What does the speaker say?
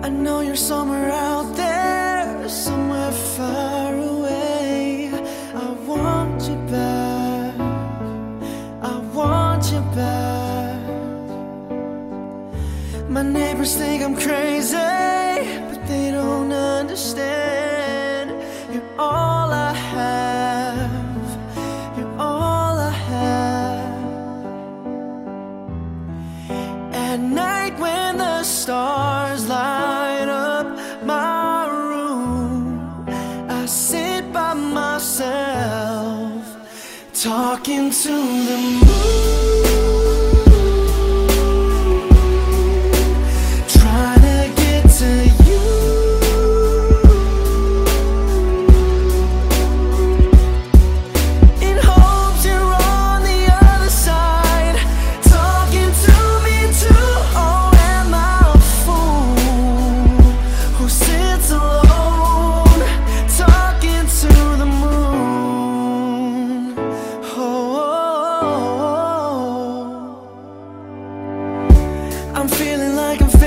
I know you're somewhere out there, somewhere far away. I want you back, I want you back. My neighbors think I'm crazy, but they don't understand. You're all I have, you're all I have. At night when the stars light up my room, I sit by myself, talking to the moon. I'm feeling like I'm